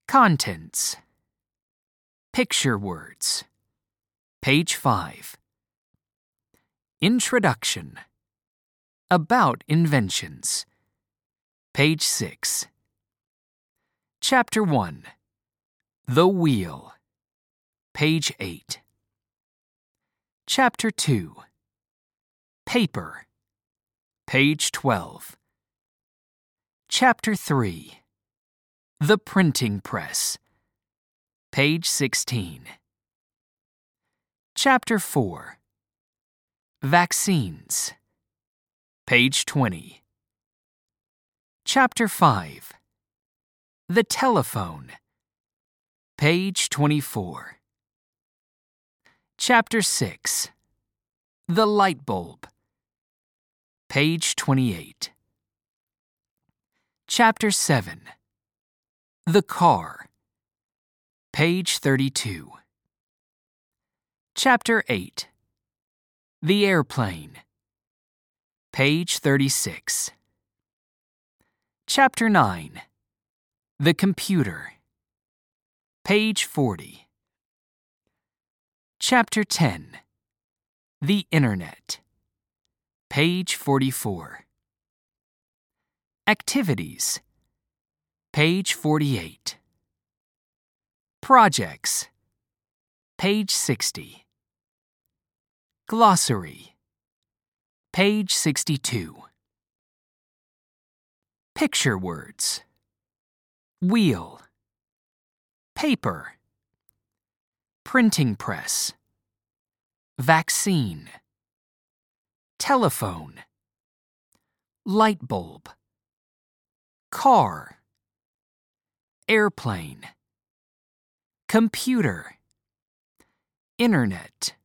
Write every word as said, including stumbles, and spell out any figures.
Contents. Picture words. Page five. Introduction. About inventions. Page six. Chapter one. The wheel. Page eight. Chapter two. Paper. Page twelve. Chapter three. The printing press. Page sixteen. Chapter four. Vaccines. Page twenty. Chapter five. The telephone. Page twenty-four. Chapter six. The light bulb. Page twenty-eight. Chapter seven. The car. Page thirty-two. Chapter eight. The airplane. Page thirty-six. Chapter nine. The computer. Page forty. Chapter ten. The Internet. Page forty-four. Activities. Page forty-eight. Projects. Page sixty. Glossary. Page sixty-two. Picture words. Wheel. Paper. Printing press. Vaccine. Telephone. Light bulb. Car. Airplane. Computer. Internet.